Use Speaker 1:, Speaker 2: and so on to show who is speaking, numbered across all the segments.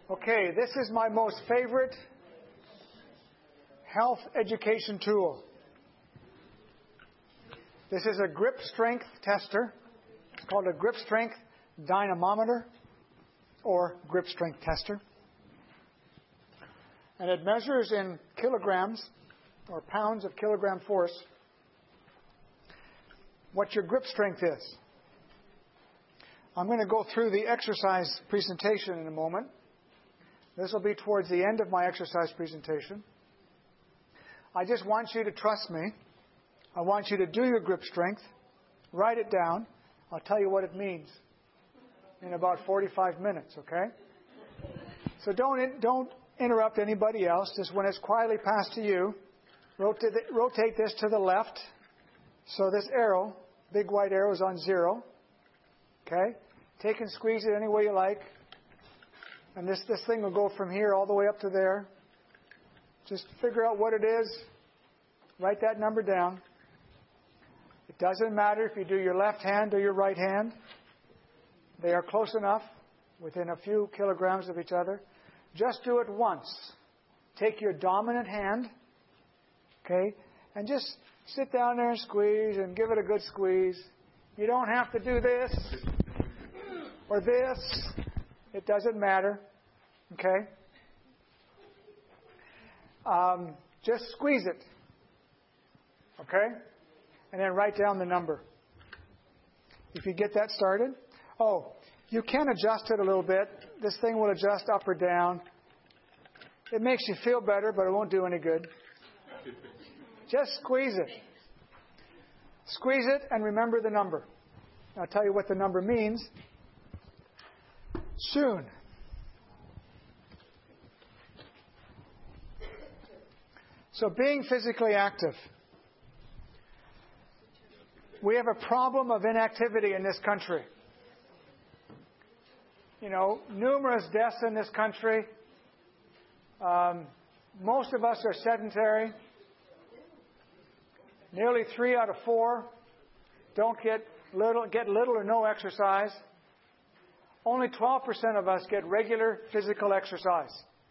Speaker 1: Okay, this is my most favorite health education tool. This is a grip strength tester. It's called a grip strength dynamometer or grip strength tester. And it measures in kilograms or pounds of kilogram force what your grip strength is. I'm going to go through the exercise presentation in a moment. This will be towards the end of my exercise presentation. I just want you to trust me. I want you to do your grip strength. Write it down. I'll tell you what it means in about 45 minutes, okay? So don't interrupt anybody else. Just when it's quietly passed to you, rotate this to the left. So this arrow, big white arrow, is on 0. Okay? Take and squeeze it any way you like. And this thing will go from here all the way up to there. Just figure out what it is. Write that number down. It doesn't matter if you do your left hand or your right hand. They are close enough, within a few kilograms of each other. Just do it once. Take your dominant hand, okay, and just sit down there and squeeze and give it a good squeeze. You don't have to do this or this. It doesn't matter, okay? Just squeeze it, okay? And then write down the number. If you get that started. Oh, you can adjust it a little bit. This thing will adjust up or down. It makes you feel better, but it won't do any good. Just squeeze it. Squeeze it and remember the number. I'll tell you what the number means soon. So being physically active. We have a problem of inactivity in this country. You know, numerous deaths in this country. Most of us are sedentary. Nearly 3 out of 4 get little or no exercise. Only 12% of us get regular physical exercise.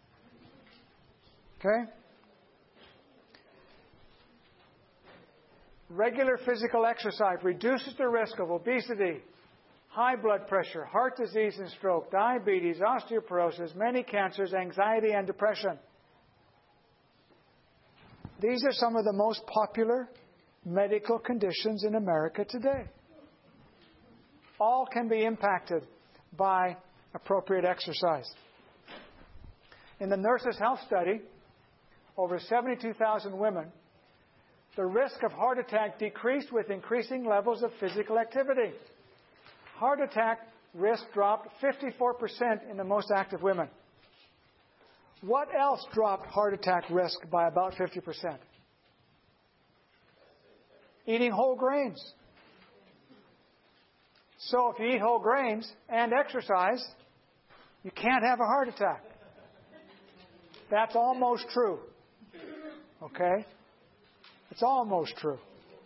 Speaker 1: Okay? Regular physical exercise reduces the risk of obesity, high blood pressure, heart disease and stroke, diabetes, osteoporosis, many cancers, anxiety, and depression. These are some of the most popular medical conditions in America today. All can be impacted by appropriate exercise. In the Nurses' Health Study, over 72,000 women, the risk of heart attack decreased with increasing levels of physical activity. Heart attack risk dropped 54% in the most active women. What else dropped heart attack risk by about 50%? Eating whole grains. So if you eat whole grains and exercise, you can't have a heart attack. That's almost true. Okay? It's almost true.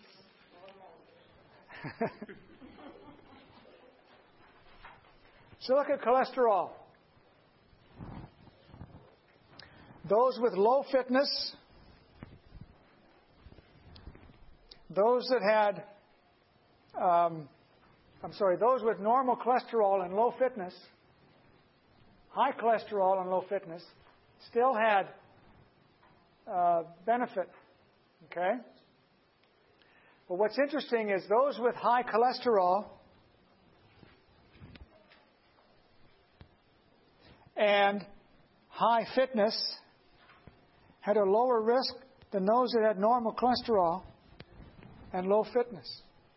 Speaker 1: So look at cholesterol. Those with low fitness, those with normal cholesterol and low fitness, high cholesterol and low fitness, still had benefit. Okay? But what's interesting is those with high cholesterol and high fitness had a lower risk than those that had normal cholesterol and low fitness.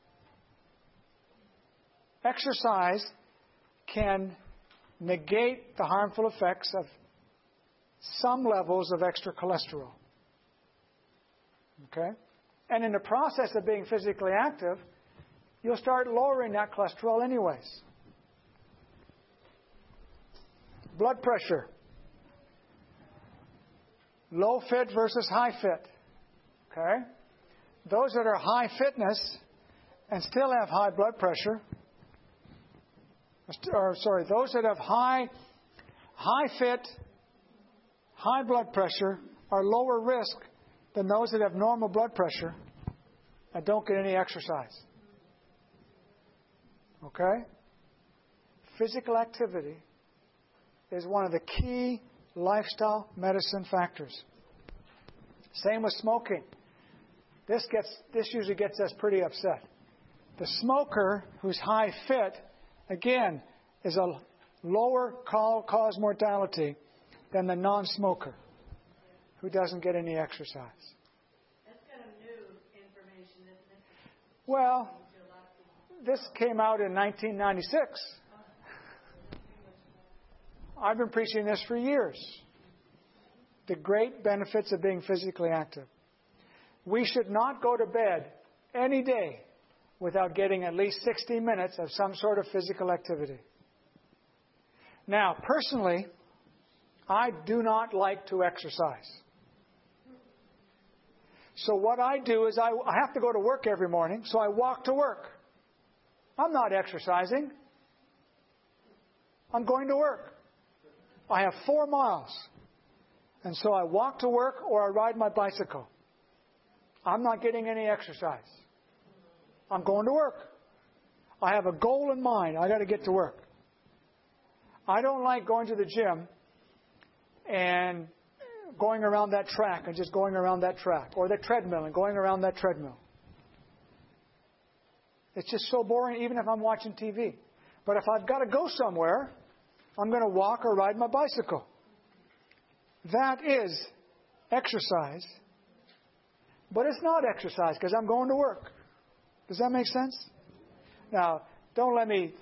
Speaker 1: Exercise can negate the harmful effects of some levels of extra cholesterol. Okay? And in the process of being physically active, you'll start lowering that cholesterol anyways. Blood pressure. Low fit versus high fit. Okay? Those that are high fitness and still have high blood pressure, those that have high high fit, high blood pressure are lower risk than those that have normal blood pressure and don't get any exercise. Okay? Physical activity is one of the key lifestyle medicine factors. Same with smoking. This usually gets us pretty upset. The smoker who's high fit, again, is a lower cause mortality than the non-smoker who doesn't get any exercise.
Speaker 2: That's kind of new information, isn't it?
Speaker 1: Well, this came out in 1996. I've been preaching this for years. The great benefits of being physically active. We should not go to bed any day without getting at least 60 minutes of some sort of physical activity. Now, personally, I do not like to exercise. So what I do is I have to go to work every morning, so I walk to work. I'm not exercising. I'm going to work. I have 4 miles. And so I walk to work or I ride my bicycle. I'm not getting any exercise. I'm going to work. I have a goal in mind. I got to get to work. I don't like going to the gym and going around that track and just going around that track, or the treadmill and going around that treadmill. It's just so boring, even if I'm watching TV. But if I've got to go somewhere, I'm going to walk or ride my bicycle. That is exercise. But it's not exercise because I'm going to work. Does that make sense? Now, don't let me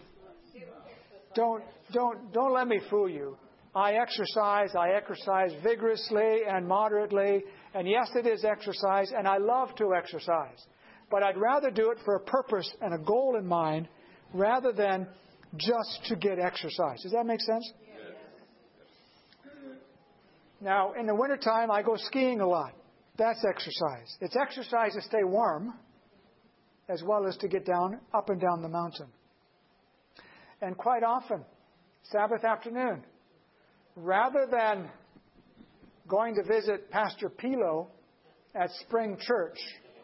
Speaker 1: fool you. I exercise vigorously and moderately, and yes, it is exercise, and I love to exercise. But I'd rather do it for a purpose and a goal in mind rather than just to get exercise. Does that make sense? Yes. Now, in the wintertime, I go skiing a lot. That's exercise. It's exercise to stay warm as well as to get up and down the mountain. And quite often, Sabbath afternoon, rather than going to visit Pastor Pilo at Spring Church,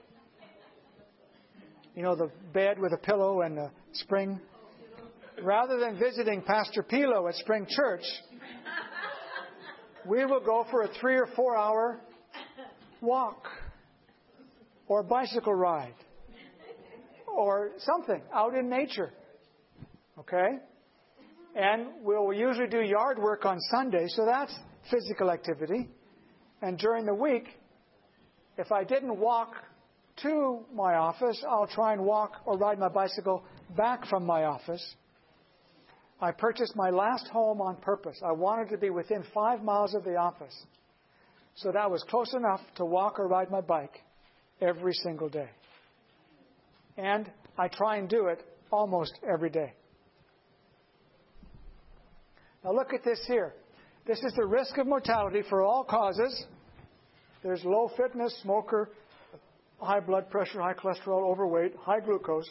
Speaker 1: you know, the bed with a pillow and a spring, rather than visiting Pastor Pilo at Spring Church, we will go for a 3 or 4 hour walk or bicycle ride or something out in nature. Okay? And we'll usually do yard work on Sunday, so that's physical activity. And during the week, if I didn't walk to my office, I'll try and walk or ride my bicycle back from my office. I purchased my last home on purpose. I wanted to be within 5 miles of the office. So that was close enough to walk or ride my bike every single day. And I try and do it almost every day. Now look at this here. This is the risk of mortality for all causes. There's low fitness, smoker, high blood pressure, high cholesterol, overweight, high glucose.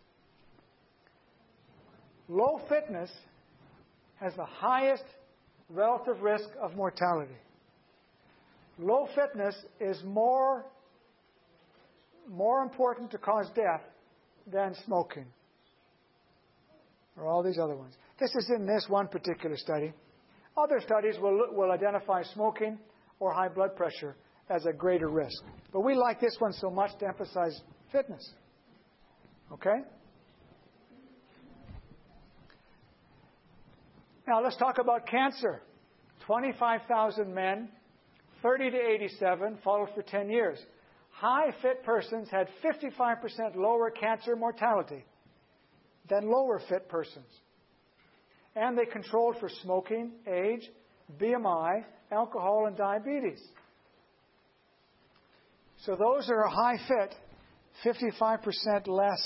Speaker 1: Low fitness has the highest relative risk of mortality. Low fitness is more important to cause death than smoking or all these other ones. This is in this one particular study. Other studies will identify smoking or high blood pressure as a greater risk. But we like this one so much to emphasize fitness. Okay? Now let's talk about cancer. 25,000 men, 30 to 87, followed for 10 years. High fit persons had 55% lower cancer mortality than lower fit persons. And they controlled for smoking, age, BMI, alcohol, and diabetes. So those that are high fit, 55% less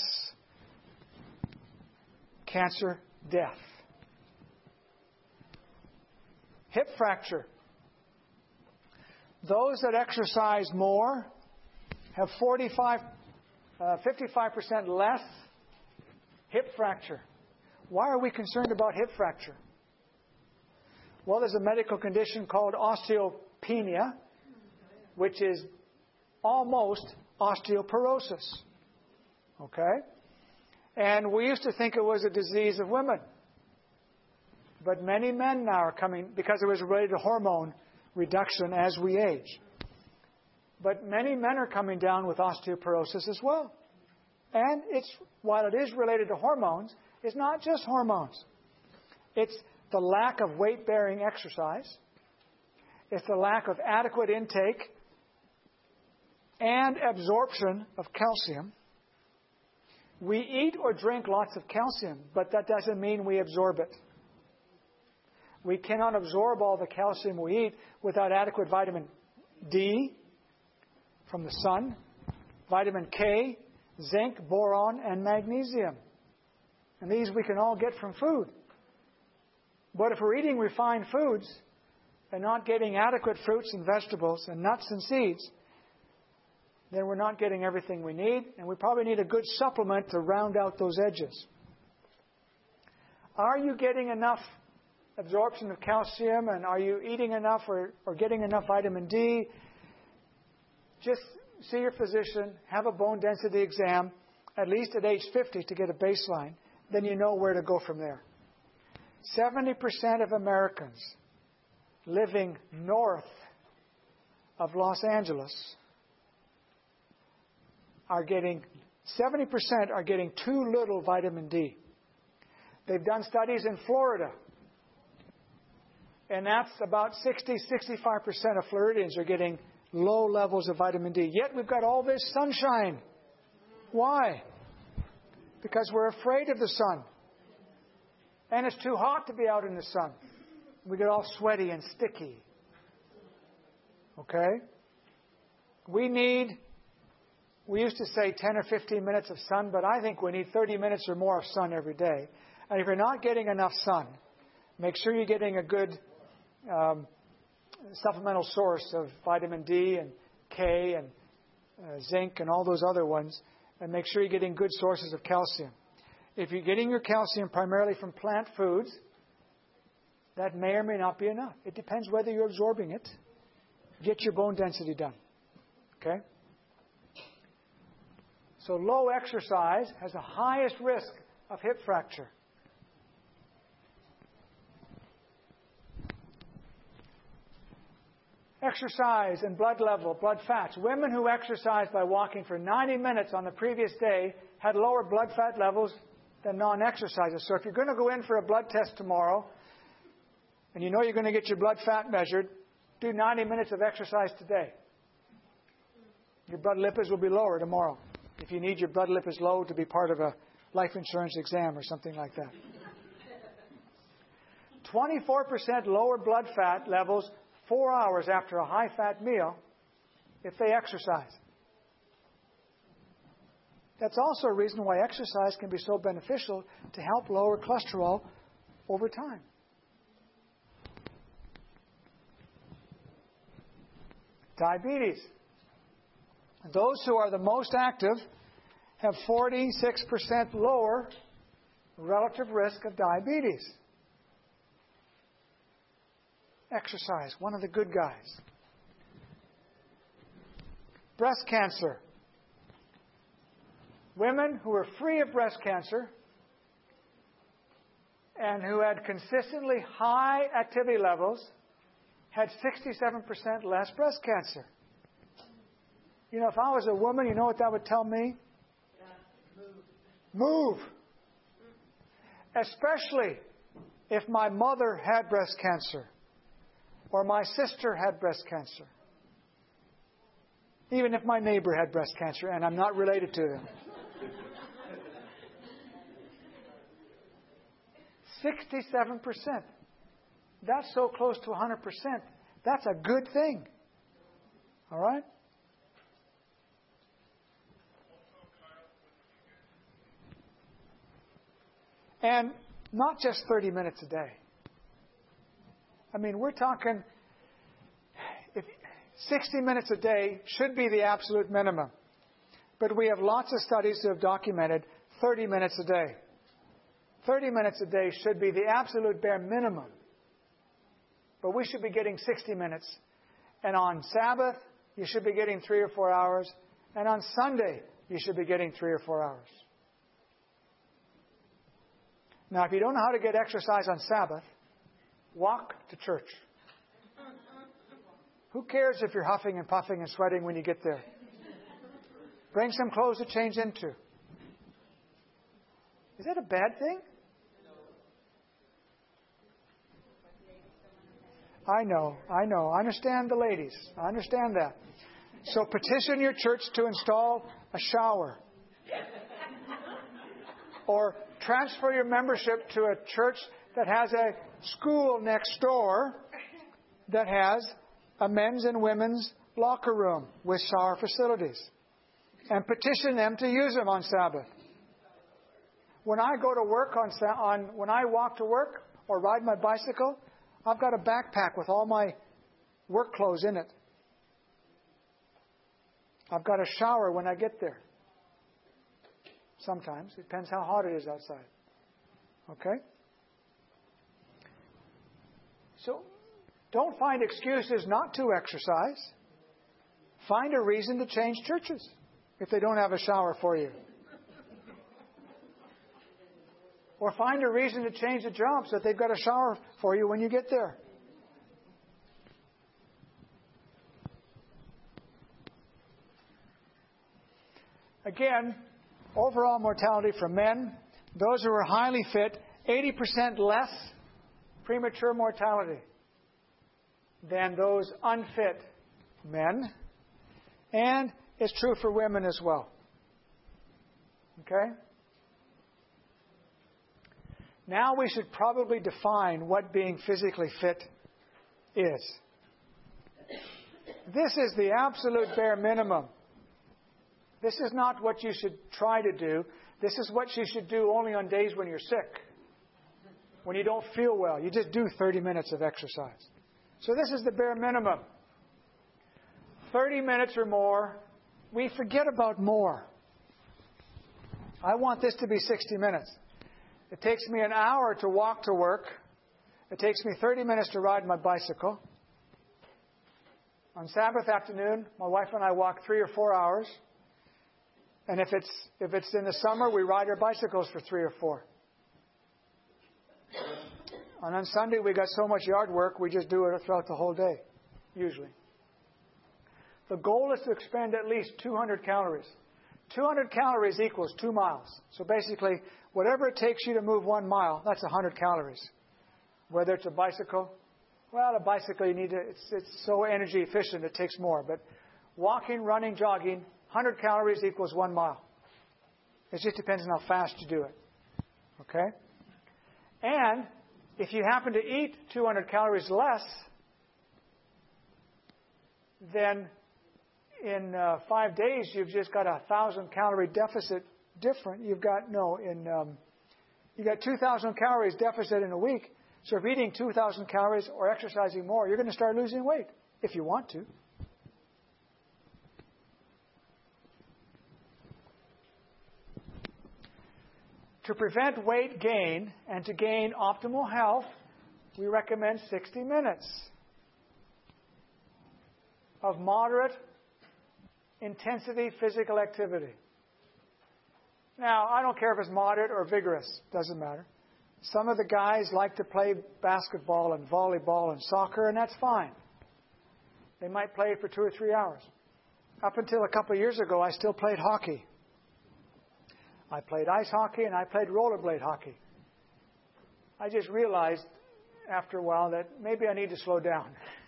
Speaker 1: cancer death. Hip fracture. Those that exercise more have 55% less hip fracture. Why are we concerned about hip fracture? Well, there's a medical condition called osteopenia, which is almost osteoporosis. Okay? And we used to think it was a disease of women. But many men now are coming, because it was related to hormone reduction as we age. But many men are coming down with osteoporosis as well. And while it is related to hormones, it's not just hormones. It's the lack of weight-bearing exercise. It's the lack of adequate intake and absorption of calcium. We eat or drink lots of calcium, but that doesn't mean we absorb it. We cannot absorb all the calcium we eat without adequate vitamin D from the sun, vitamin K, zinc, boron, and magnesium. And these we can all get from food. But if we're eating refined foods and not getting adequate fruits and vegetables and nuts and seeds, then we're not getting everything we need, and we probably need a good supplement to round out those edges. Are you getting enough absorption of calcium, and are you eating enough or getting enough vitamin D? Just see your physician, have a bone density exam, at least at age 50 to get a baseline. Then you know where to go from there. 70% of Americans living north of Los Angeles are getting 70% are getting too little vitamin D. They've done studies in Florida, and that's about 60-65% of Floridians are getting low levels of vitamin D. Yet we've got all this sunshine. Why? Because we're afraid of the sun. And it's too hot to be out in the sun. We get all sweaty and sticky. Okay? We used to say 10 or 15 minutes of sun, but I think we need 30 minutes or more of sun every day. And if you're not getting enough sun, make sure you're getting a good supplemental source of vitamin D and K and zinc and all those other ones, and make sure you're getting good sources of calcium. If you're getting your calcium primarily from plant foods, that may or may not be enough. It depends whether you're absorbing it. Get your bone density done. Okay? So low exercise has the highest risk of hip fracture. Exercise and blood level, blood fats. Women who exercised by walking for 90 minutes on the previous day had lower blood fat levels than non-exercisers. So if you're going to go in for a blood test tomorrow, and you know you're going to get your blood fat measured, do 90 minutes of exercise today. Your blood lipids will be lower tomorrow, if you need your blood lipids low to be part of a life insurance exam or something like that. 24% lower blood fat levels 4 hours after a high-fat meal if they exercise. That's also a reason why exercise can be so beneficial to help lower cholesterol over time. Diabetes. Those who are the most active have 46% lower relative risk of diabetes. Exercise, one of the good guys. Breast cancer. Women who were free of breast cancer and who had consistently high activity levels had 67% less breast cancer. You know, if I was a woman, you know what that would tell me? Move. Especially if my mother had breast cancer or my sister had breast cancer. Even if my neighbor had breast cancer and I'm not related to them. 67%. That's so close to 100%. That's a good thing. All right? And not just 30 minutes a day. I mean, we're talking 60 minutes a day should be the absolute minimum. But we have lots of studies that have documented 30 minutes a day. 30 minutes a day should be the absolute bare minimum. But we should be getting 60 minutes. And on Sabbath, you should be getting 3 or 4 hours. And on Sunday, you should be getting 3 or 4 hours. Now, if you don't know how to get exercise on Sabbath, walk to church. Who cares if you're huffing and puffing and sweating when you get there? Bring some clothes to change into. Is that a bad thing? I know. I understand the ladies. I understand that. So petition your church to install a shower. Or transfer your membership to a church that has a school next door that has a men's and women's locker room with shower facilities. And petition them to use them on Sabbath. When I go to work when I walk to work or ride my bicycle, I've got a backpack with all my work clothes in it. I've got a shower when I get there. Sometimes. It depends how hot it is outside. Okay? So, don't find excuses not to exercise. Find a reason to change churches if they don't have a shower for you. Or find a reason to change a job so that they've got a shower for you when you get there. Again, overall mortality for men, those who are highly fit, 80% less premature mortality than those unfit men. And it's true for women as well. Okay? Now we should probably define what being physically fit is. This is the absolute bare minimum. This is not what you should try to do. This is what you should do only on days when you're sick. When you don't feel well. You just do 30 minutes of exercise. So this is the bare minimum. 30 minutes or more. We forget about more. I want this to be 60 minutes. It takes me an hour to walk to work. It takes me 30 minutes to ride my bicycle. On Sabbath afternoon, my wife and I walk 3 or 4 hours. And if it's in the summer, we ride our bicycles for 3 or 4. And on Sunday, we got so much yard work, we just do it throughout the whole day, usually. The goal is to expend at least 200 calories. 200 calories equals 2 miles. So basically, whatever it takes you to move 1 mile, that's 100 calories. Whether it's a bicycle, well, a bicycle it's so energy efficient it takes more. But walking, running, jogging, 100 calories equals 1 mile. It just depends on how fast you do it. Okay? And if you happen to eat 200 calories less, then in 5 days you've just got 1,000 calorie deficit different. You got 2,000 calories deficit in a week. So if eating 2,000 calories or exercising more, you're going to start losing weight if you want to. To prevent weight gain and to gain optimal health, we recommend 60 minutes of moderate intensity physical activity. Now, I don't care if it's moderate or vigorous. Doesn't matter. Some of the guys like to play basketball and volleyball and soccer, and that's fine. They might play for 2 or 3 hours. Up until a couple of years ago, I still played hockey. I played ice hockey and I played rollerblade hockey. I just realized after a while that maybe I need to slow down.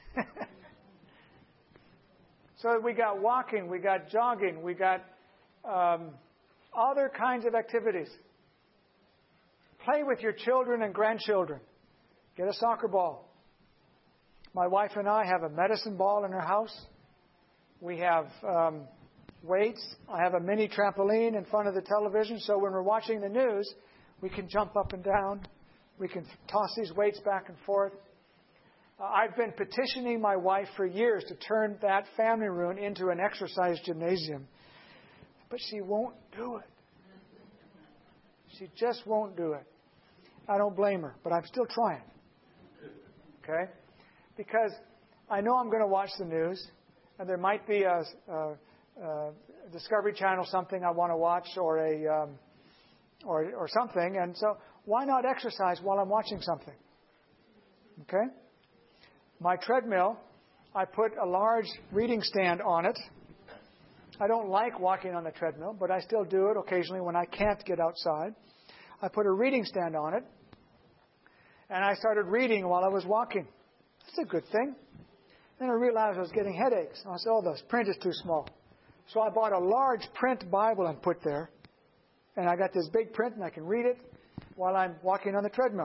Speaker 1: So we got walking, we got jogging, we got other kinds of activities. Play with your children and grandchildren. Get a soccer ball. My wife and I have a medicine ball in our house. We have weights. I have a mini trampoline in front of the television, so when we're watching the news, we can jump up and down. We can toss these weights back and forth. I've been petitioning my wife for years to turn that family room into an exercise gymnasium, but she won't do it. She just won't do it. I don't blame her, but I'm still trying. Okay? because I know I'm going to watch the news, and there might be a Discovery Channel something I want to watch, or something, and so why not exercise while I'm watching something? Okay? My treadmill, I put a large reading stand on it. I don't like walking on the treadmill, but I still do it occasionally when I can't get outside. I put a reading stand on it, and I started reading while I was walking. That's a good thing. Then I realized I was getting headaches. I said, oh, the print is too small. So I bought a large print Bible and put there. And I got this big print, and I can read it while I'm walking on the treadmill.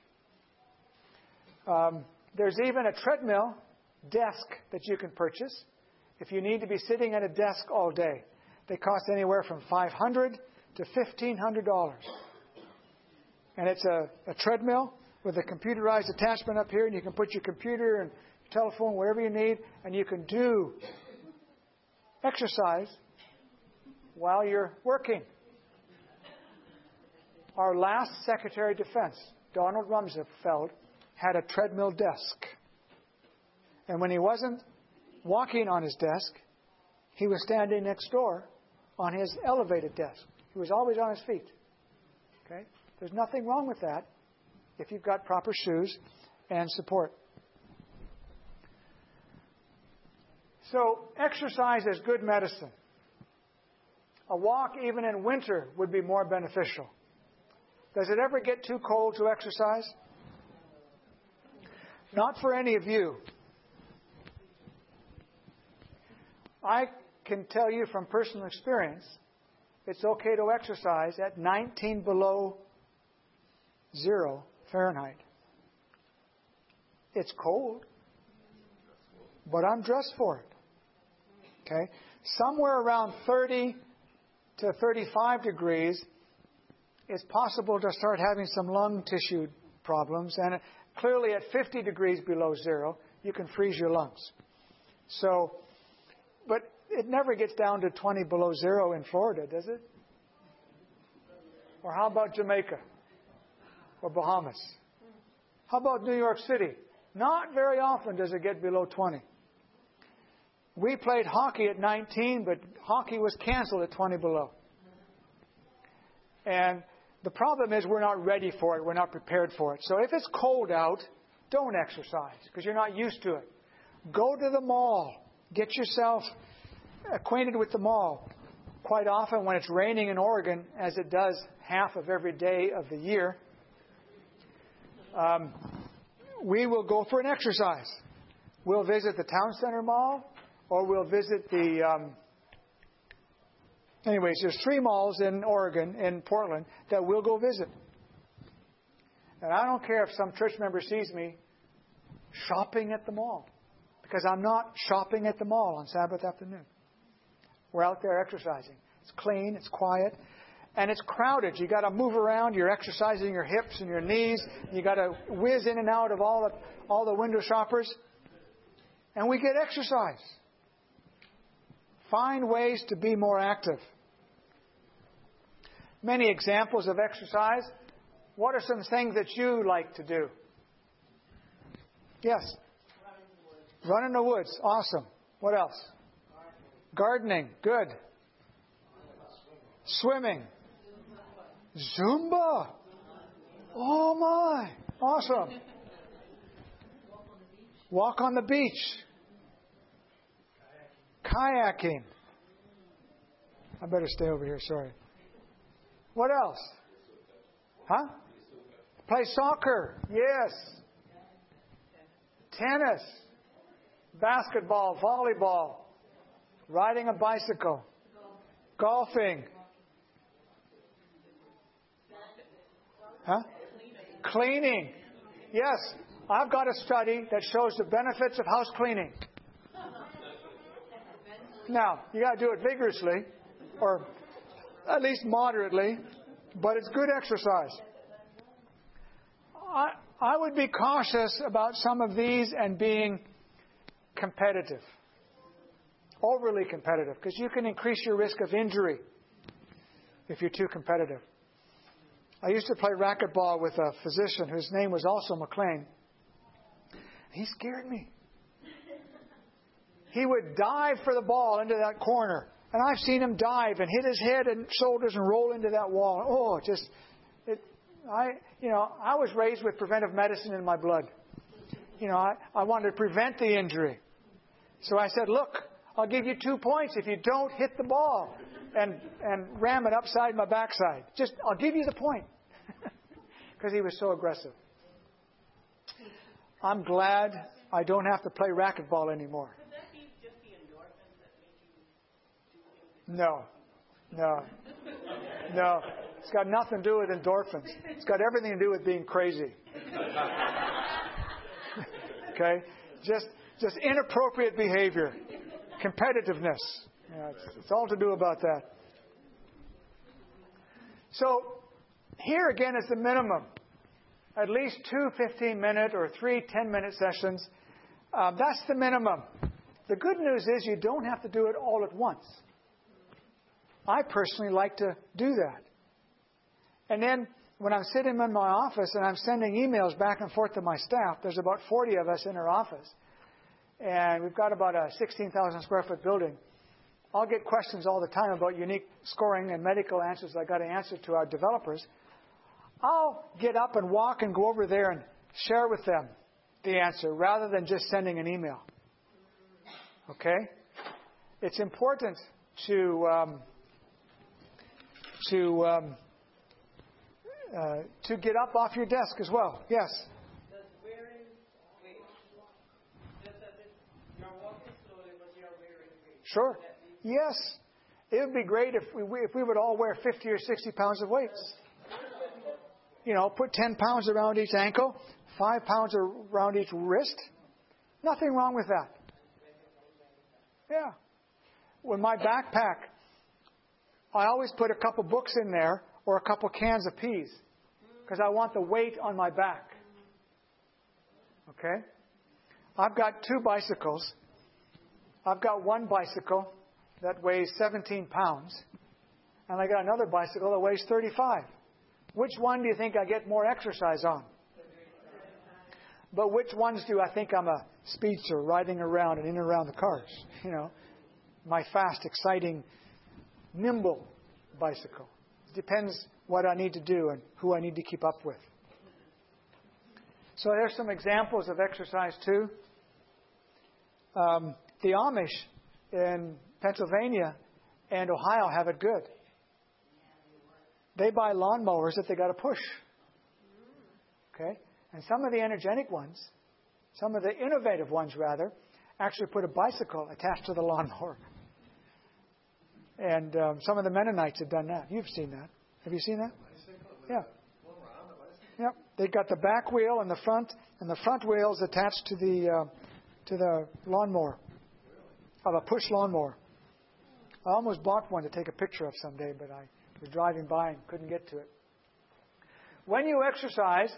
Speaker 1: There's even a treadmill desk that you can purchase if you need to be sitting at a desk all day. They cost anywhere from $500 to $1,500. And it's a treadmill with a computerized attachment up here, and you can put your computer and telephone wherever you need, and you can do exercise while you're working. Our last Secretary of Defense, Donald Rumsfeld, had a treadmill desk. And when he wasn't walking on his desk, he was standing next door on his elevated desk. He was always on his feet. Okay? There's nothing wrong with that if you've got proper shoes and support. So, exercise is good medicine. A walk, even in winter, would be more beneficial. Does it ever get too cold to exercise? Not for any of you. I can tell you from personal experience, it's okay to exercise at 19 below 0 Fahrenheit. It's cold, but I'm dressed for it. Okay? Somewhere around 30 to 35 degrees, it's possible to start having some lung tissue problems. And clearly at 50 degrees below 0, you can freeze your lungs. So, but it never gets down to 20 below 0 in Florida, does it? Or how about Jamaica? Or Bahamas? How about New York City? Not very often does it get below 20. We played hockey at 19, but hockey was canceled at 20 below. And the problem is we're not ready for it. We're not prepared for it. So if it's cold out, don't exercise because you're not used to it. Go to the mall. Get yourself acquainted with the mall. Quite often when it's raining in Oregon, as it does half of every day of the year, we will go for an exercise. We'll visit the town center mall, or we'll visit the... Anyways, there's 3 malls in Oregon, in Portland, that we'll go visit. And I don't care if some church member sees me shopping at the mall, because I'm not shopping at the mall on Sabbath afternoon. We're out there exercising. It's clean, it's quiet, and it's crowded. You got to move around. You're exercising your hips and your knees. You got to whiz in and out of all the window shoppers, and we get exercise. Find ways to be more active. Many examples of exercise. What are some things that you like to do? Yes. Run in the woods. Awesome. What else? Gardening. Good. Swimming. Zumba. Oh my. Awesome. Walk on the beach. Kayaking. I better stay over here, sorry. What else? Huh? Play soccer. Yes. Tennis. Basketball. Volleyball. Riding a bicycle. Golfing. Huh? Cleaning. Yes. I've got a study that shows the benefits of house cleaning. Now, you got to do it vigorously, or at least moderately, but it's good exercise. I would be cautious about some of these and being competitive, overly competitive, because you can increase your risk of injury if you're too competitive. I used to play racquetball with a physician whose name was also McLean. He scared me. He would dive for the ball into that corner. And I've seen him dive and hit his head and shoulders and roll into that wall. Oh, I was raised with preventive medicine in my blood. I wanted to prevent the injury. So I said, look, I'll give you 2 points if you don't hit the ball and ram it upside my backside. I'll give you the point. Because he was so aggressive. I'm glad I don't have to play racquetball anymore.
Speaker 2: Could that be just the endorphins that make you do things?
Speaker 1: No. It's got nothing to do with endorphins. It's got everything to do with being crazy. Okay? Just inappropriate behavior. Competitiveness. It's all to do about that. So, here again is the minimum. At least 2 15-minute or 3 10-minute sessions. That's the minimum. The good news is you don't have to do it all at once. I personally like to do that. And then when I'm sitting in my office and I'm sending emails back and forth to my staff, there's about 40 of us in our office. And we've got about a 16,000 square foot building. I'll get questions all the time about unique scoring and medical answers I got to answer to our developers. I'll get up and walk and go over there and share with them the answer rather than just sending an email. Okay? It's important to get up off your desk as well. Yes?
Speaker 2: Does wearing weight, just as if you're walking slowly but you're wearing weight?
Speaker 1: Sure. Yes. It would be great if we would all wear 50 or 60 pounds of weights. Put 10 pounds around each ankle, 5 pounds around each wrist. Nothing wrong with that. Yeah. With my backpack, I always put a couple books in there or a couple cans of peas because I want the weight on my back. Okay? I've got 2 bicycles. I've got one bicycle that weighs 17 pounds, and I got another bicycle that weighs 35. Which one do you think I get more exercise on? But which ones do I think I'm a speedster riding around and in and around the cars? My fast, exciting, nimble bicycle. It depends what I need to do and who I need to keep up with. So there's some examples of exercise too. The Amish in Pennsylvania and Ohio have it good. They buy lawnmowers that they got to push. Okay? And some of the energetic ones, some of the innovative ones rather, actually put a bicycle attached to the lawnmower. And some of the Mennonites have done that. You've seen that. Have you seen that? Yeah. Yep. They've got the back wheel and the front wheel is attached to the lawnmower, of a push lawnmower. I almost bought one to take a picture of someday, but I was driving by and couldn't get to it. When you exercise,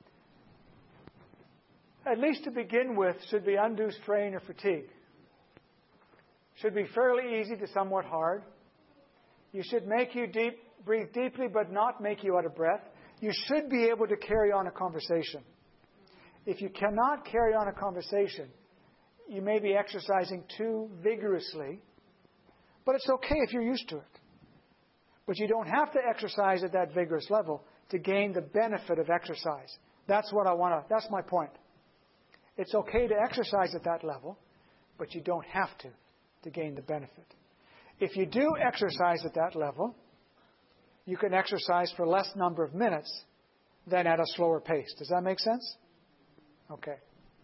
Speaker 1: at least to begin with, should be undue strain or fatigue. Should be fairly easy to somewhat hard. You should make you breathe deeply but not make you out of breath. You should be able to carry on a conversation. If you cannot carry on a conversation, you may be exercising too vigorously, but it's okay if you're used to it. But you don't have to exercise at that vigorous level to gain the benefit of exercise. That's my point. It's okay to exercise at that level, but you don't have to gain the benefit. If you do exercise at that level, you can exercise for less number of minutes than at a slower pace. Does that make sense? Okay.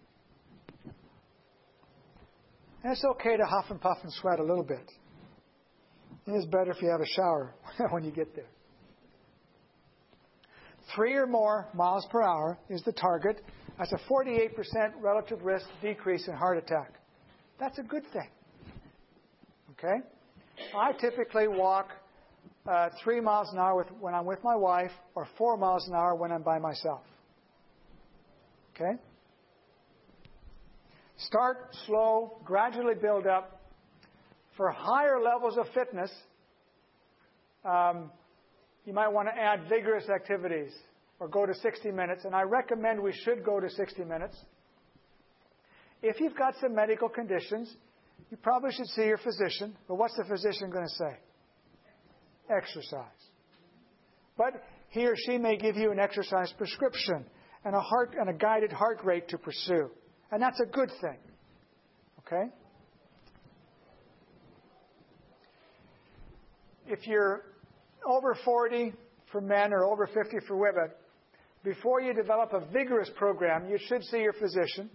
Speaker 1: And it's okay to huff and puff and sweat a little bit. It is better if you have a shower when you get there. 3 or more miles per hour is the target. That's a 48% relative risk decrease in heart attack. That's a good thing. Okay? I typically walk 3 miles an hour when I'm with my wife, or 4 miles an hour when I'm by myself. Okay? Start slow, gradually build up. For higher levels of fitness, you might want to add vigorous activities or go to 60 minutes. And I recommend we should go to 60 minutes. If you've got some medical conditions, you probably should see your physician. But what's the physician going to say? Exercise. But he or she may give you an exercise prescription and a guided heart rate to pursue. And that's a good thing. Okay? If you're over 40 for men or over 50 for women, before you develop a vigorous program, you should see your physician.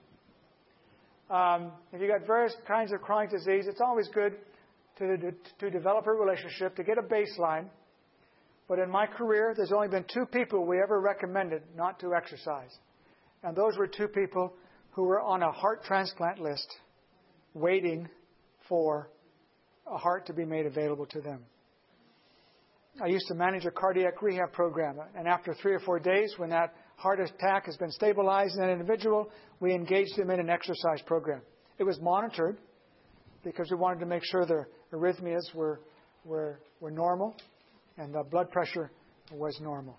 Speaker 1: If you've got various kinds of chronic disease, it's always good to develop a relationship, to get a baseline. But in my career, there's only been 2 people we ever recommended not to exercise. And those were 2 people who were on a heart transplant list waiting for a heart to be made available to them. I used to manage a cardiac rehab program, and after 3 or 4 days, when that heart attack has been stabilized in an individual, we engaged them in an exercise program. It was monitored because we wanted to make sure their arrhythmias were normal and the blood pressure was normal.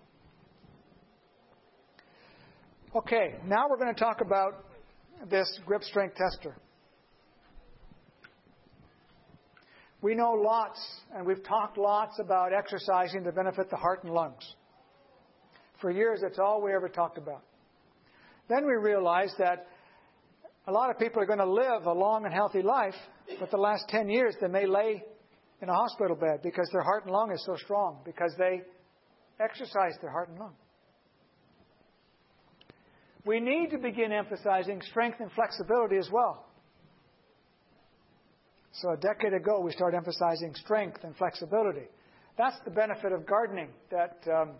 Speaker 1: Okay, now we're going to talk about this grip strength tester. We know lots, and we've talked lots about exercising to benefit the heart and lungs. For years, that's all we ever talked about. Then we realized that a lot of people are going to live a long and healthy life, but the last 10 years they may lay in a hospital bed because their heart and lung is so strong, because they exercise their heart and lung. We need to begin emphasizing strength and flexibility as well. So a decade ago, we started emphasizing strength and flexibility. That's the benefit of gardening that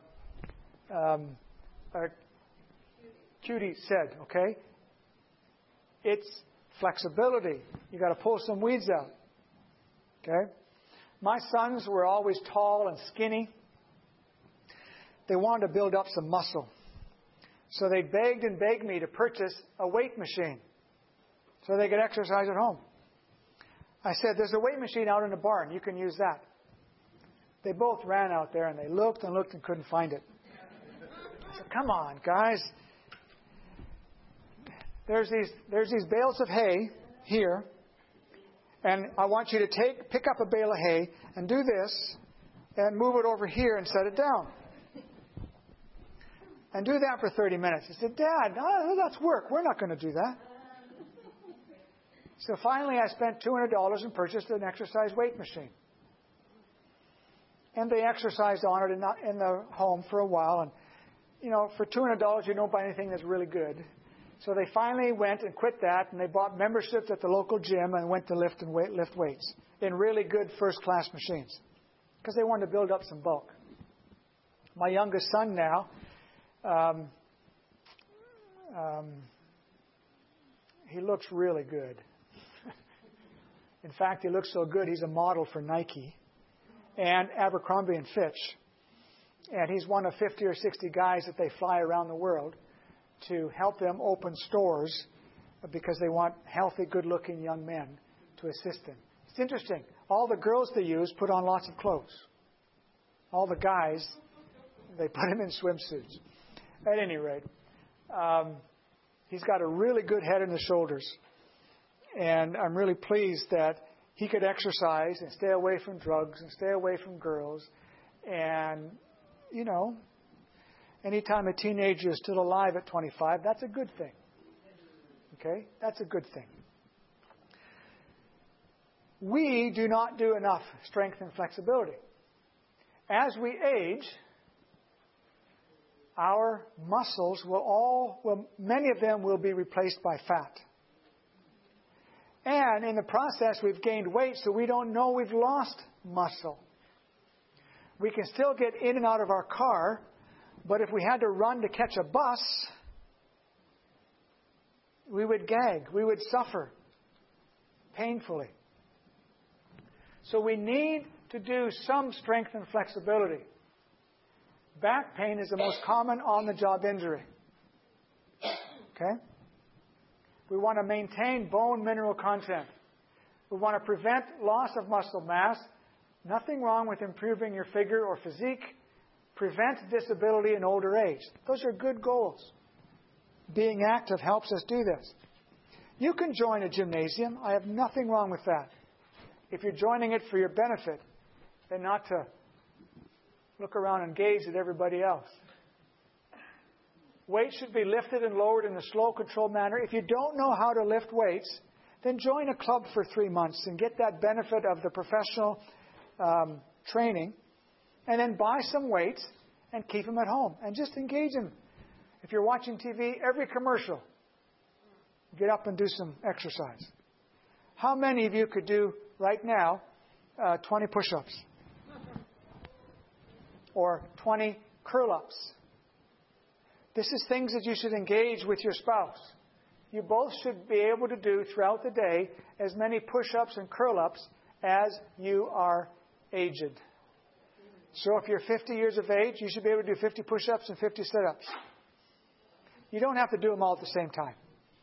Speaker 1: Cutie said, okay? It's flexibility. You got to pull some weeds out. Okay? My sons were always tall and skinny. They wanted to build up some muscle. So they begged and begged me to purchase a weight machine so they could exercise at home. I said, there's a weight machine out in the barn. You can use that. They both ran out there and they looked and couldn't find it. I said, come on, guys. There's these bales of hay here, and I want you to pick up a bale of hay and do this and move it over here and set it down. And do that for 30 minutes. He said, Dad, that's work. We're not going to do that. So finally, I spent $200 and purchased an exercise weight machine. And they exercised on it in the home for a while. And, for $200, you don't buy anything that's really good. So they finally went and quit that, and they bought memberships at the local gym and went to lift weights in really good first-class machines because they wanted to build up some bulk. My youngest son now, he looks really good. In fact, he looks so good, he's a model for Nike and Abercrombie & Fitch. And he's one of 50 or 60 guys that they fly around the world to help them open stores because they want healthy, good-looking young men to assist them. It's interesting. All the girls they use put on lots of clothes. All the guys, they put them in swimsuits. At any rate, he's got a really good head and the shoulders. And I'm really pleased that he could exercise and stay away from drugs and stay away from girls. And, anytime a teenager is still alive at 25, that's a good thing. Okay? That's a good thing. We do not do enough strength and flexibility. As we age, our muscles many of them will be replaced by fat. And in the process, we've gained weight, so we don't know we've lost muscle. We can still get in and out of our car, but if we had to run to catch a bus, we would gag. We would suffer painfully. So we need to do some strength and flexibility. Back pain is the most common on-the-job injury. Okay? We want to maintain bone mineral content. We want to prevent loss of muscle mass. Nothing wrong with improving your figure or physique. Prevent disability in older age. Those are good goals. Being active helps us do this. You can join a gymnasium. I have nothing wrong with that. If you're joining it for your benefit and not to look around and gaze at everybody else. Weights should be lifted and lowered in a slow, controlled manner. If you don't know how to lift weights, then join a club for 3 months and get that benefit of the professional training. And then buy some weights and keep them at home. And just engage them. If you're watching TV, every commercial, get up and do some exercise. How many of you could do right now 20 push-ups? Or 20 curl-ups? This is things that you should engage with your spouse. You both should be able to do throughout the day as many push-ups and curl-ups as you are aged. So if you're 50 years of age, you should be able to do 50 push-ups and 50 sit-ups. You don't have to do them all at the same time.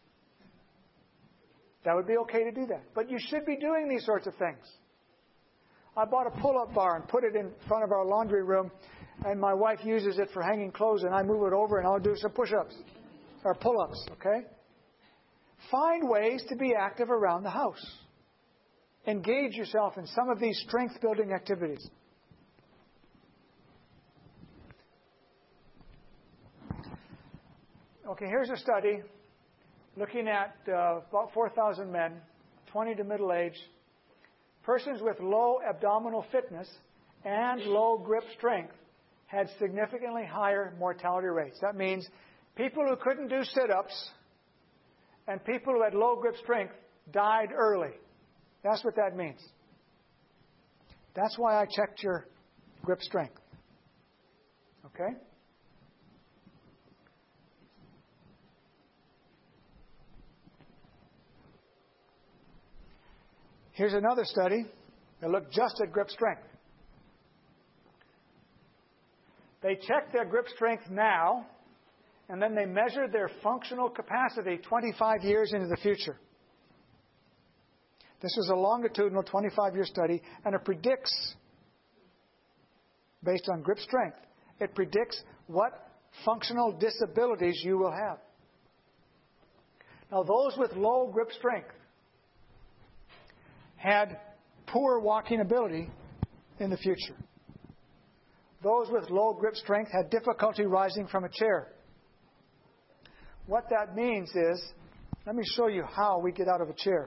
Speaker 1: That would be okay to do that. But you should be doing these sorts of things. I bought a pull-up bar and put it in front of our laundry room, and my wife uses it for hanging clothes, and I move it over and I'll do some push-ups or pull-ups, okay? Find ways to be active around the house. Engage yourself in some of these strength-building activities. Okay, here's a study looking at about 4,000 men, 20 to middle age, persons with low abdominal fitness and low grip strength had significantly higher mortality rates. That means people who couldn't do sit-ups and people who had low grip strength died early. That's what that means. That's why I checked your grip strength. Okay? Here's another study that looked just at grip strength. They checked their grip strength now, and then they measured their functional capacity 25 years into the future. This was a longitudinal 25-year study, and it predicts, based on grip strength, it predicts what functional disabilities you will have. Now, those with low grip strength had poor walking ability in the future. Those with low grip strength had difficulty rising from a chair. What that means is, let me show you how we get out of a chair.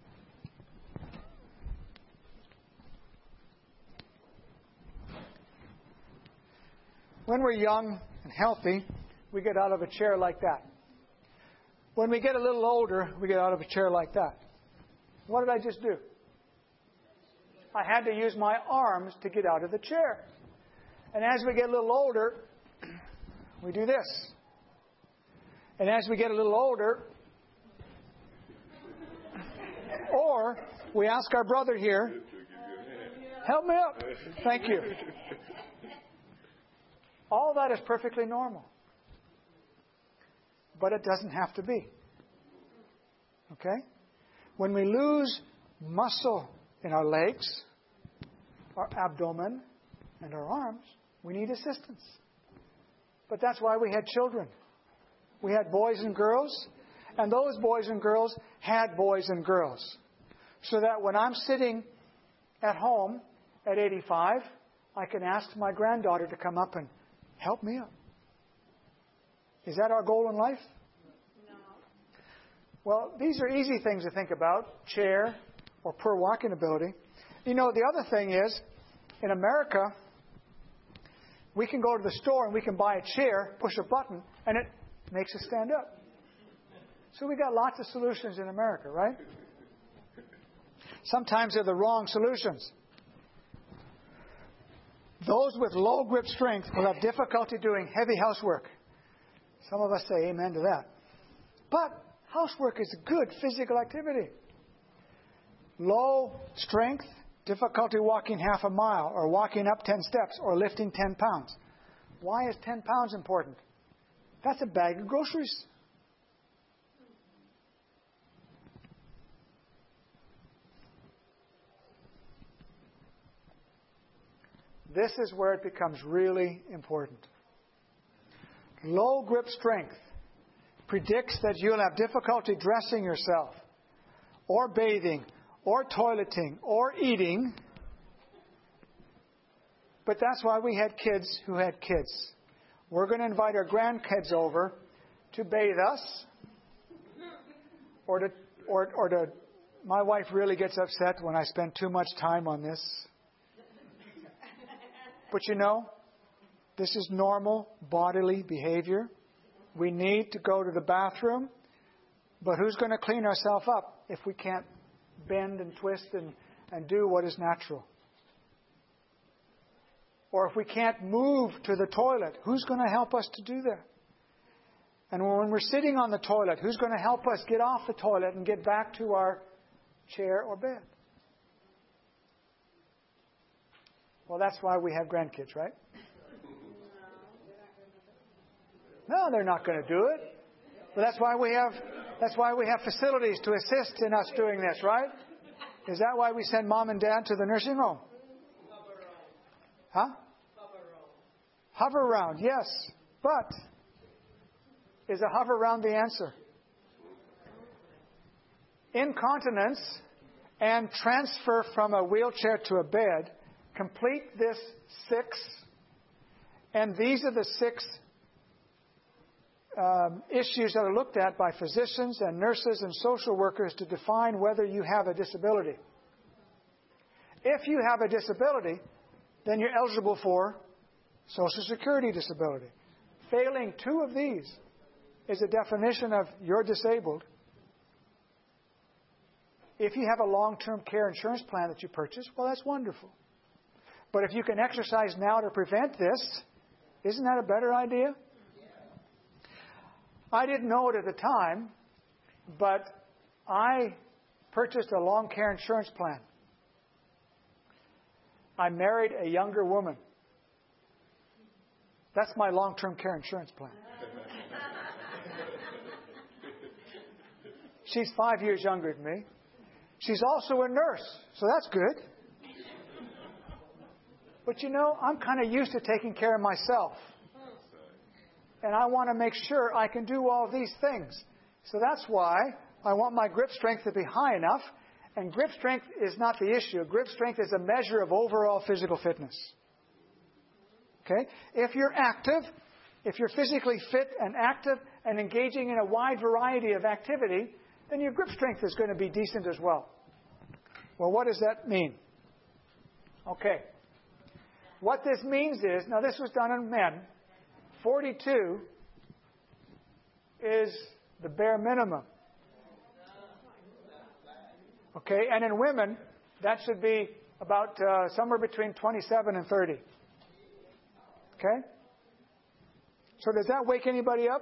Speaker 1: When we're young and healthy, we get out of a chair like that. When we get a little older, we get out of a chair like that. What did I just do? I had to use my arms to get out of the chair. And as we get a little older, we do this. And as we get a little older, or we ask our brother here, help me up. Thank you. All that is perfectly normal. But it doesn't have to be. Okay? When we lose muscle in our legs, our abdomen, and our arms, we need assistance. But that's why we had children. We had boys and girls, and those boys and girls had boys and girls. So that when I'm sitting at home at 85, I can ask my granddaughter to come up and help me up. Is that our goal in life?
Speaker 2: No.
Speaker 1: Well, these are easy things to think about. Chair or poor walking ability. You know, the other thing is, in America, we can go to the store and we can buy a chair, push a button, and it makes us stand up. So we got lots of solutions in America, right? Sometimes they're the wrong solutions. Those with low grip strength will have difficulty doing heavy housework. Some of us say amen to that. But housework is a good physical activity. Low strength, difficulty walking half a mile or walking up 10 steps or lifting 10 pounds. Why is 10 pounds important? That's a bag of groceries. This is where it becomes really important. Low grip strength predicts that you'll have difficulty dressing yourself, or bathing, or toileting, or eating. But that's why we had kids who had kids. We're going to invite our grandkids over to bathe us, or to. My wife really gets upset when I spend too much time on this. But you know, this is normal bodily behavior. We need to go to the bathroom, but who's going to clean ourselves up if we can't bend and twist and do what is natural? Or if we can't move to the toilet, who's going to help us to do that? And when we're sitting on the toilet, who's going to help us get off the toilet and get back to our chair or bed? Well, that's why we have grandkids, right? No, they're not going to do it. But that's why we have facilities to assist in us doing this, right? Is that why we send mom and dad to the nursing home? Huh? Hover round, yes. But is a hover round the answer? Incontinence and transfer from a wheelchair to a bed complete this 6. And these are the 6 issues that are looked at by physicians and nurses and social workers to define whether you have a disability. If you have a disability, then you're eligible for Social Security disability. Failing 2 of these is a definition of you're disabled. If you have a long-term care insurance plan that you purchase, well, that's wonderful. But if you can exercise now to prevent this, isn't that a better idea? I didn't know it at the time, but I purchased a long care insurance plan. I married a younger woman. That's my long-term care insurance plan. She's 5 years younger than me. She's also a nurse, so that's good. But you know, I'm kind of used to taking care of myself. And I want to make sure I can do all these things. So that's why I want my grip strength to be high enough. And grip strength is not the issue. Grip strength is a measure of overall physical fitness. Okay? If you're active, if you're physically fit and active and engaging in a wide variety of activity, then your grip strength is going to be decent as well. Well, what does that mean? Okay. What this means is, now this was done in men, 42 is the bare minimum. Okay, and in women, that should be about somewhere between 27 and 30. Okay? So does that wake anybody up?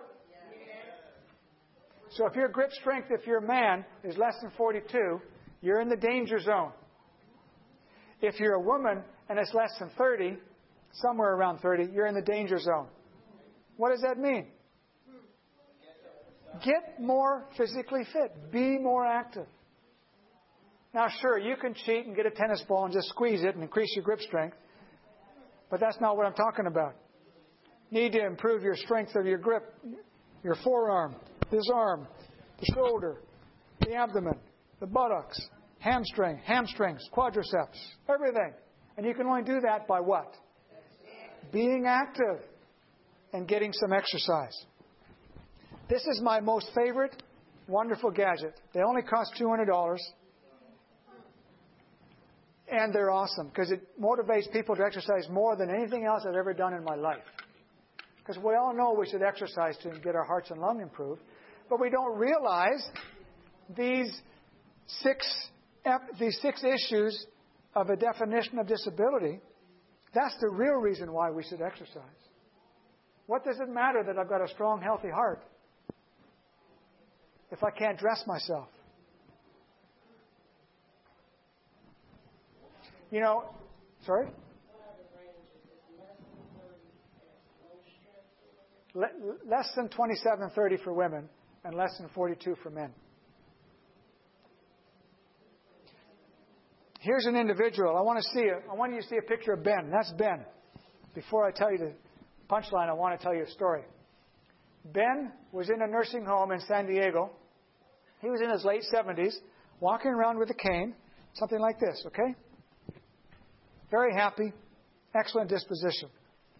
Speaker 1: So if your grip strength, if you're a man, is less than 42, you're in the danger zone. If you're a woman and it's less than 30, somewhere around 30, you're in the danger zone. What does that mean? Get more physically fit. Be more active. Now, sure, you can cheat and get a tennis ball and just squeeze it and increase your grip strength. But that's not what I'm talking about. Need to improve your strength of your grip, your forearm, this arm, the shoulder, the abdomen, the buttocks, hamstrings, quadriceps, everything. And you can only do that by what? Being active and getting some exercise. This is my most favorite wonderful gadget. They only cost $200. And they're awesome because it motivates people to exercise more than anything else I've ever done in my life. Because we all know we should exercise to get our hearts and lungs improved. But we don't realize these six issues of a definition of disability. That's the real reason why we should exercise. What does it matter that I've got a strong, healthy heart if I can't dress myself? You know, sorry? Less than 27-30 for women and less than 42 for men. Here's an individual. I want you to see a picture of Ben. That's Ben. Before I tell you the punchline, I want to tell you a story. Ben was in a nursing home in San Diego. He was in his late 70s, walking around with a cane, something like this, okay? Very happy, excellent disposition.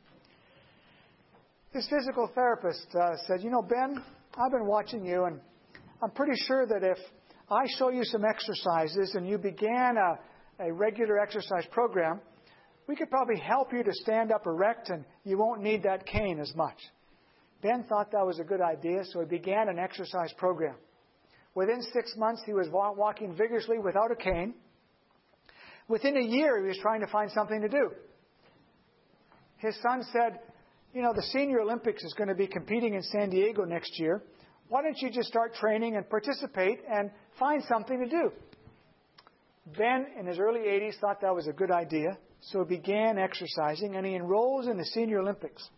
Speaker 1: His physical therapist said, you know, Ben, I've been watching you, and I'm pretty sure that if I show you some exercises and you began a regular exercise program, we could probably help you to stand up erect and you won't need that cane as much. Ben thought that was a good idea, so he began an exercise program. Within 6 months, he was walking vigorously without a cane. Within a year, he was trying to find something to do. His son said, you know, the Senior Olympics is going to be competing in San Diego next year. Why don't you just start training and participate and find something to do? Ben, in his early 80s, thought that was a good idea, so he began exercising, and he enrolls in the Senior Olympics.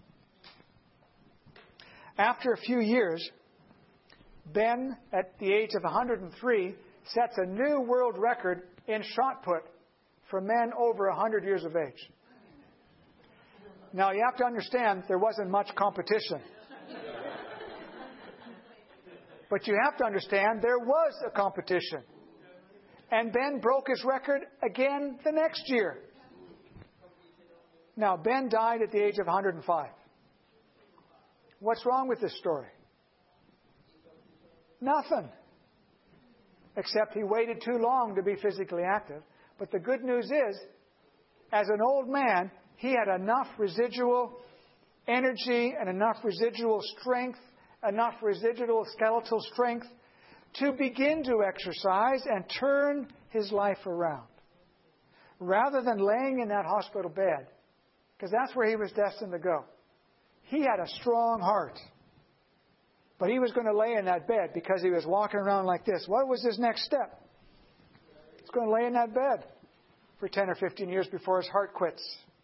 Speaker 1: After a few years, Ben, at the age of 103, sets a new world record in shot put for men over 100 years of age. Now, you have to understand there wasn't much competition. But you have to understand there was a competition. And Ben broke his record again the next year. Now, Ben died at the age of 105. What's wrong with this story? Nothing. Except he waited too long to be physically active. But the good news is, as an old man, he had enough residual energy and enough residual strength, enough residual skeletal strength to begin to exercise and turn his life around. Rather than laying in that hospital bed, because that's where he was destined to go. He had a strong heart. But he was going to lay in that bed because he was walking around like this. What was his next step? He's going to lay in that bed for 10 or 15 years before his heart quits.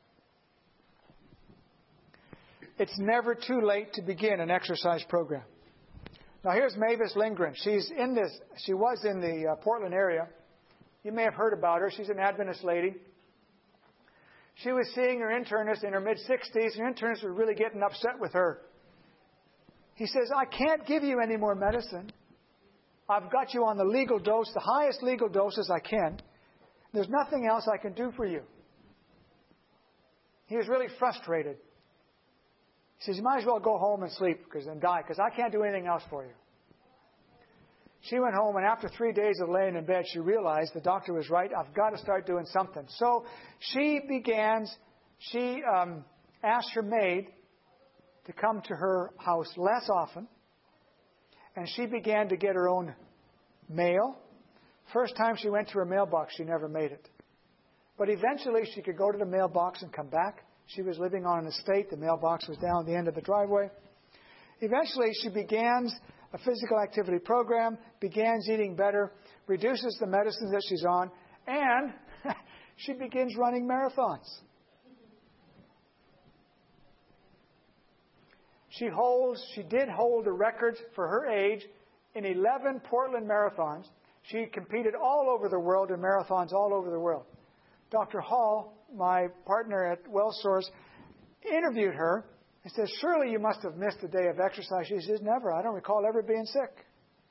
Speaker 1: It's never too late to begin an exercise program. Now here's Mavis Lindgren. She was in the Portland area. You may have heard about her. She's an Adventist lady. She was seeing her internist in her mid-60s. Her internist was really getting upset with her. He says, I can't give you any more medicine. I've got you on the legal dose, the highest legal dose as I can. There's nothing else I can do for you. He was really frustrated. He says, you might as well go home and sleep and die, because I can't do anything else for you. She went home, and after 3 days of laying in bed, she realized the doctor was right. I've got to start doing something. So she asked her maid to come to her house less often, and she began to get her own mail. First time she went to her mailbox, she never made it. But eventually she could go to the mailbox and come back. She was living on an estate. The mailbox was down at the end of the driveway. Eventually she begins a physical activity program, begins eating better, reduces the medicines that she's on, and she begins running marathons. She did hold a record for her age in 11 Portland marathons. She competed all over the world in marathons all over the world. Dr. Hall, my partner at WellSource, interviewed her and says, surely you must have missed a day of exercise. She says, never. I don't recall ever being sick.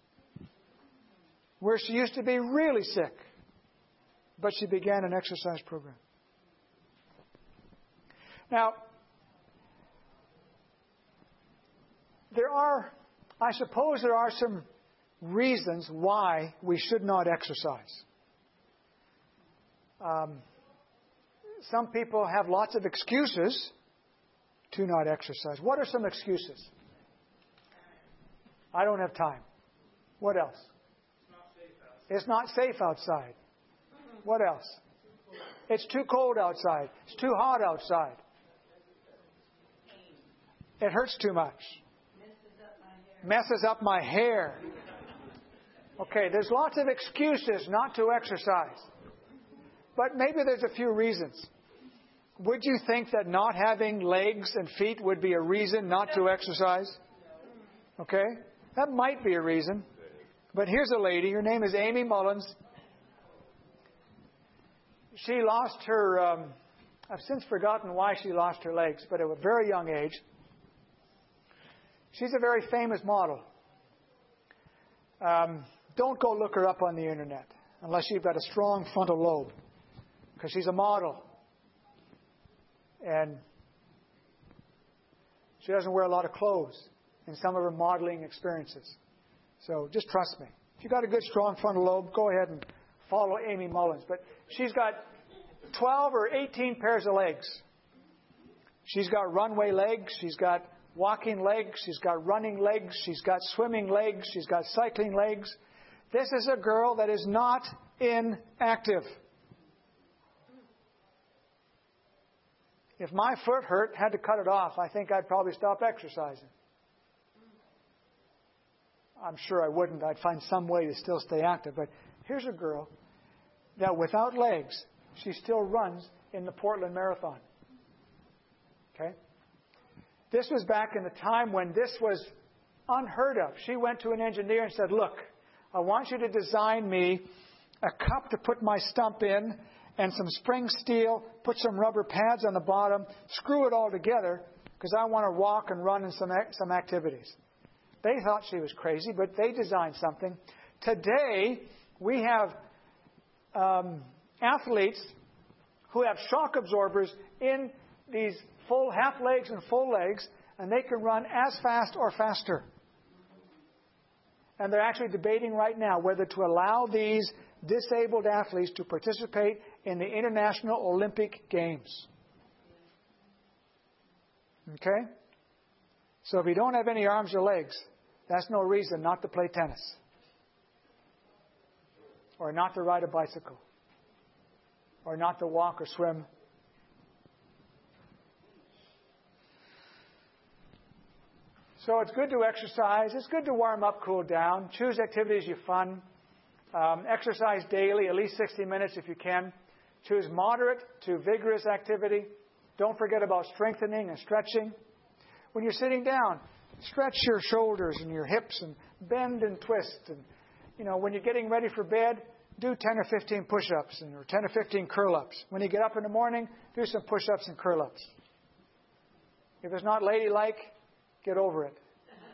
Speaker 1: Where she used to be really sick. But she began an exercise program. Now, I suppose there are some reasons why we should not exercise. Some people have lots of excuses to not exercise. What are some excuses? I don't have time. What else? It's not safe outside. What else? It's too cold outside. It's too hot outside. It hurts too much. Messes up my hair. Okay, there's lots of excuses not to exercise. But maybe there's a few reasons. Would you think that not having legs and feet would be a reason not to exercise? Okay, that might be a reason. But here's a lady. Her name is Amy Mullins. She lost her, I've since forgotten why she lost her legs, but at a very young age. She's a very famous model. Don't go look her up on the internet unless you've got a strong frontal lobe, because she's a model. And she doesn't wear a lot of clothes in some of her modeling experiences. So just trust me. If you've got a good, strong frontal lobe, go ahead and follow Amy Mullins. But she's got 12 or 18 pairs of legs. She's got runway legs. She's got walking legs. She's got running legs. She's got swimming legs. She's got cycling legs. This is a girl that is not inactive. If my foot hurt, had to cut it off, I think I'd probably stop exercising. I'm sure I wouldn't. I'd find some way to still stay active. But here's a girl that without legs, she still runs in the Portland Marathon. Okay? This was back in the time when this was unheard of. She went to an engineer and said, look, I want you to design me a cup to put my stump in and some spring steel, put some rubber pads on the bottom, screw it all together because I want to walk and run in some activities. They thought she was crazy, but they designed something. Today, we have athletes who have shock absorbers in these full half legs and full legs, and they can run as fast or faster. And they're actually debating right now whether to allow these disabled athletes to participate in the International Olympic Games. Okay? So if you don't have any arms or legs, that's no reason not to play tennis. Or not to ride a bicycle. Or not to walk or swim. So it's good to exercise. It's good to warm up, cool down. Choose activities you fun. Exercise daily, at least 60 minutes if you can. Choose moderate to vigorous activity. Don't forget about strengthening and stretching. When you're sitting down, stretch your shoulders and your hips and bend and twist. And, when you're getting ready for bed, do 10 or 15 push-ups or 10 or 15 curl-ups. When you get up in the morning, do some push-ups and curl-ups. If it's not ladylike, get over it.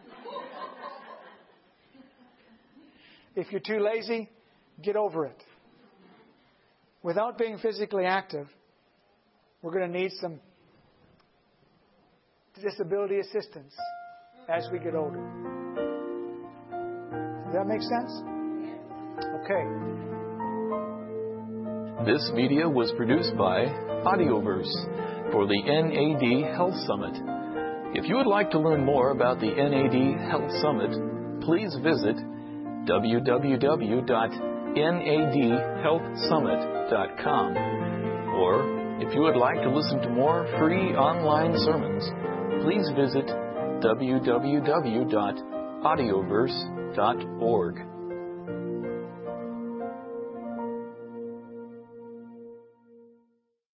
Speaker 1: If you're too lazy, get over it. Without being physically active, we're going to need some disability assistance as we get older. Does that make sense? Okay.
Speaker 3: This media was produced by Audioverse for the NAD Health Summit. If you would like to learn more about the NAD Health Summit, please visit www.nadhealthsummit.com. Or, if you would like to listen to more free online sermons, please visit www.audioverse.org.